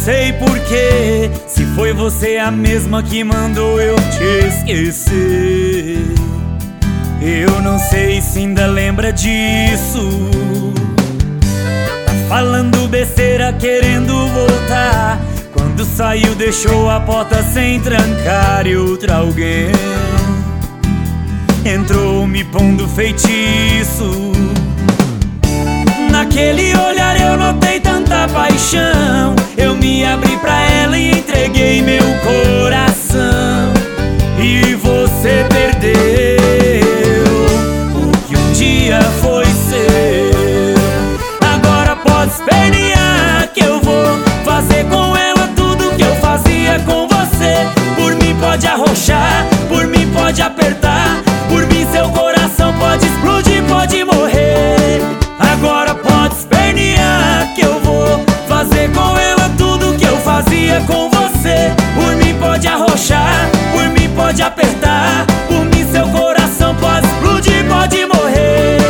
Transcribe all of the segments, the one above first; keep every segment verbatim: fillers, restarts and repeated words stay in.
sei porquê, se foi você a mesma que mandou eu te esquecer. Eu não sei se ainda lembra disso. Tá falando besteira querendo voltar. Quando saiu deixou a porta sem trancar e outra alguém entrou me pondo feitiço. Naquele olhar eu notei tanta paixão. Eu me abri pra ela e entreguei meu coração. E você perdeu o que um dia foi seu. Agora pode espernear que eu vou fazer com ela tudo que eu fazia com você. Por mim pode arrochar, por mim pode apertar, por mim seu coração pode explodir, pode morrer. Agora pode espernear que eu vou fazer com ela tudo que eu fazia com você. Por mim pode arrochar, por mim pode apertar, por mim seu coração pode explodir, pode morrer.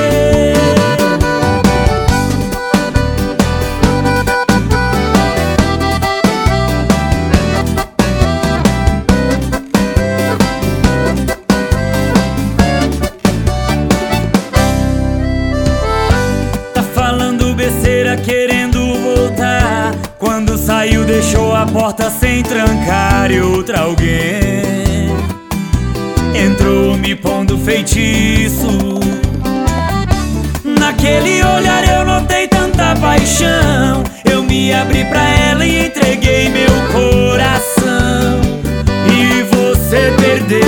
Querendo voltar. Quando saiu deixou a porta sem trancar e outra alguém entrou me pondo feitiço. Naquele olhar eu notei tanta paixão. Eu me abri pra ela e entreguei meu coração. E você perdeu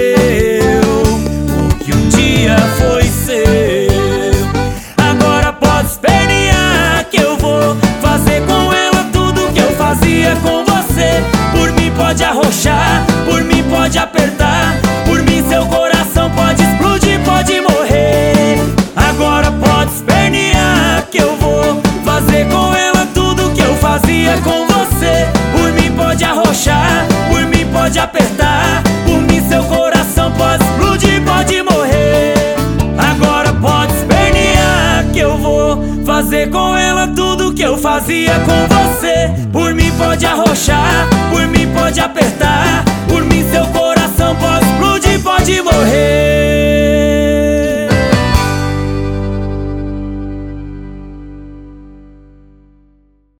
o que um dia foi seu. Agora pode espernear que eu vou fazer com ela tudo que eu fazia com você. Por mim pode arrochar, por mim pode apertar, por mim seu coração pode explodir, pode morrer. Agora pode espernear que eu vou fazer com ela tudo que eu fazia com você. Por mim pode arrochar, por mim pode apertar, por mim seu coração pode explodir, pode morrer. Agora pode espernear que eu vou fazer com ela tudo que eu fazia com você. Por mim pode arrochar, por mim pode apertar, por mim seu coração pode explodir, pode morrer.